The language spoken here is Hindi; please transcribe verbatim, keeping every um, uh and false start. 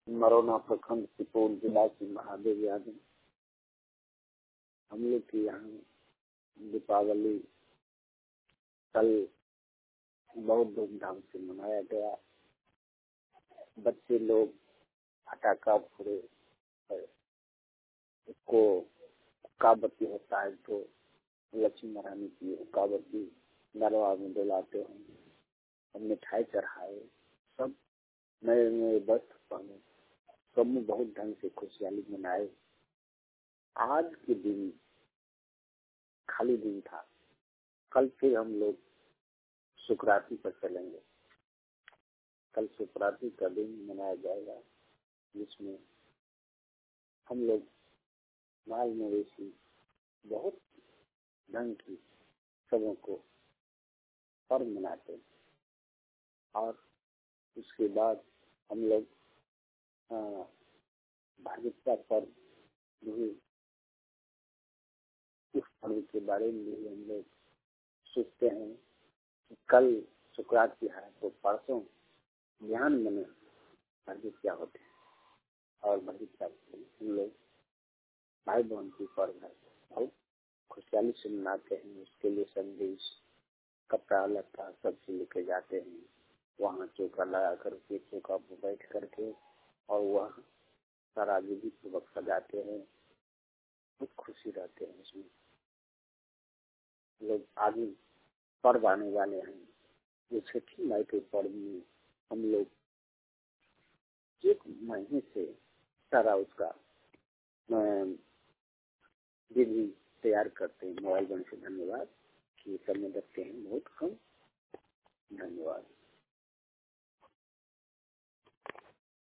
मरौना प्रखंड सुपौल जिला की महादेव यादव। हम लोग के यहाँ दीपावली कल बहुत धूमधाम से मनाया गया। बच्चे लोग फटाका फोड़े, उसको उक्काबत्ती होता है तो लक्ष्मी नारायण की उक्काबत्ती नरवा में डलाते हैं और मिठाई चढ़ाए, सब नए नए वस्त्र पहने, सब में बहुत ढंग से खुशहाली मनाए। आज के दिन खाली दिन था, कल फिर हम लोग सुकराती पर चलेंगे। कल सुकराती का दिन मनाया जाएगा, जिसमें हम लोग माल मवेशी बहुत ढंग की सबों को पर्व मनाते हैं। और उसके बाद हम लोग भागीरथी पर्व भी, उस पर्व के बारे में भी हम लोग सोचते हैं कि कल शुक्राती है तो परसों ध्यान में भागीरथी होते हैं और भागीरथी हम लोग भाई बहन की पर्व है, बहुत खुशहाली से मनाते हैं। उसके लिए संदेश, कपड़ा लत्ता सब चीज लेके जाते हैं। वहाँ चौका लगा करके चौका पर बैठ करके और वह सारा विधि पूर्वक सजाते हैं, बहुत खुशी रहते हैं। इसमें लोग आगे पर्व आने वाले हैं, जो छठी माई के पर्व में हम लोग एक महीने से सारा उसका विधि तैयार करते हैं। मोबाइल बन से धन्यवाद कि समय रखते हैं, बहुत कम धन्यवाद।